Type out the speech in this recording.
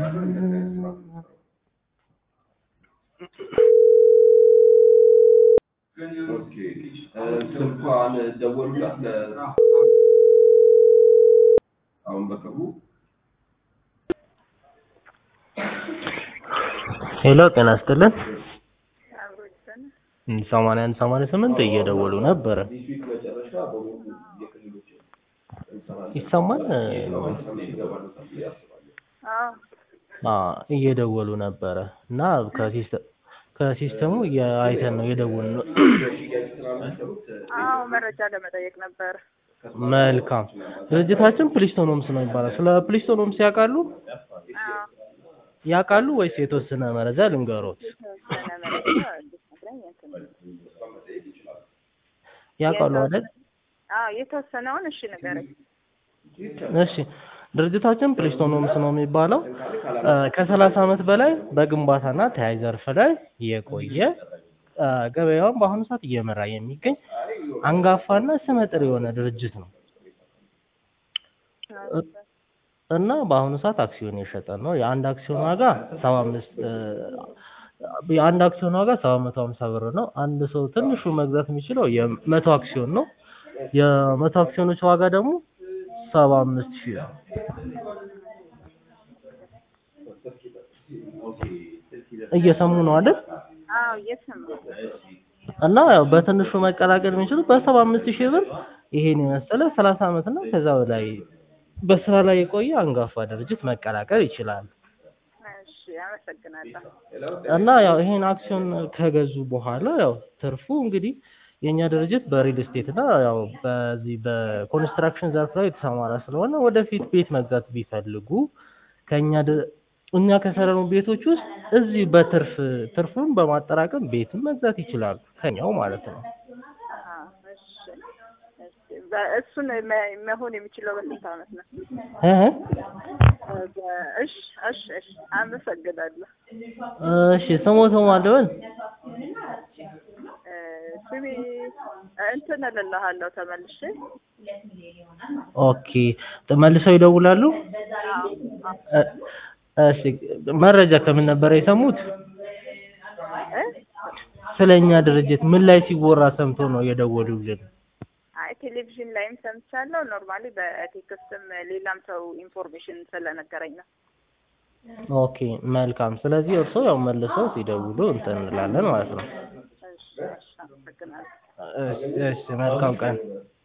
ኦኬ ስልኳን ደወሉላት አሁን በቅርቡ ሄሎ ጤና ይስጥልን 8188 እየደወሉ ነበር ይሰማል እየደወሉ ነበር እና ከሲስተሙ አይተን ነው የደወልነው መረጃ ለመጠየቅ ነበር መልካም ድርጅታችን ፕሊስቶኖምስ ነው ይባላል ስለ ፕሊስቶኖምስ ያውቃሉ ወይስ የተወሰነ መረጃ ልንገሮት ያውቃሉ አይደል የተወሰነውን እሺ ንገረኝ እሺ ድርጅታችን ፕሊስቶኖምስ ነው የሚባለው ከ30 አመት በላይ በግንባታና ተያያዥ ዘርፍ ላይ የቆየ ገበያውን በአሁኑ ሰዓት እየመራ የሚገኝ አንጋፋና ስመጥር የሆነ ድርጅት ነው እና በአሁኑ ሰዓት አክሲዮን እየሸጠ ነው የአንድ አክሲዮን ዋጋ 750 ብር ነው አንድ ሰው ትንሹ መግዛት የሚችለው የ100 አክሲዮን ነው የ100 አክሲዮኖች ዋጋ ደግሞ 75000 ነው እየሰሙ ነው አይደል እየሰማሁ እና ያው በትንሹ መቀላቀል የሚችሉ በ75000 ብር ይሄን የመሰለ 30 አመት እና ከዛ በላይ በስራ ላይ የቆየ አንጋፋ ድርጅት መቀላቀል ይችላል እሺ አመሰግናለሁ እና ያው ይሄን አክሲዮን ከገዙ በኋላ ያው ትርፉ እንግዲህ የኛ ድርጅት በሪል ስቴት እና ያው በዚህ በኮንስትራክሽን ዘርፍ ላይ የተሰማራ ስለሆነ ወደፊት ቤት መግዛት ቢፈልጉ እኛ ከሰራነው ቤቶች ውስጥ እዚህ ትርፉን በማጠራቀም ቤትን መግዛት ይችላሉ ከኛው ማለት ነው እሱን መሆን የሚችለው በስንት አመት ነው እሺ አመሰግናለሁ እሺ ስሞቶ ማለበል ስሚ እንትን እልልሃለሁ ተመልሼ ኦኬ ተመልሰው ይደውላሉ እሺ መረጃ ከምን ነበር የሰሙት ስለኛ ድርጅት ምን ላይ ሲወራ ሰምቶ ነው የደወሉልን ቴሌቪዥን ላይም ሰምቻለሁ ኖርማሊ በቴክስትም ሌላም ሰው ኢንፎርሜሽን ስለነገረኝ ነው ኦኬ መልካም ስለዚህ እርሶ ያው መልሰው ሲደውሉ እንትን እንላለን ማለት ነው እሺ አመሰግናለሁ እሺ መልካም ቀን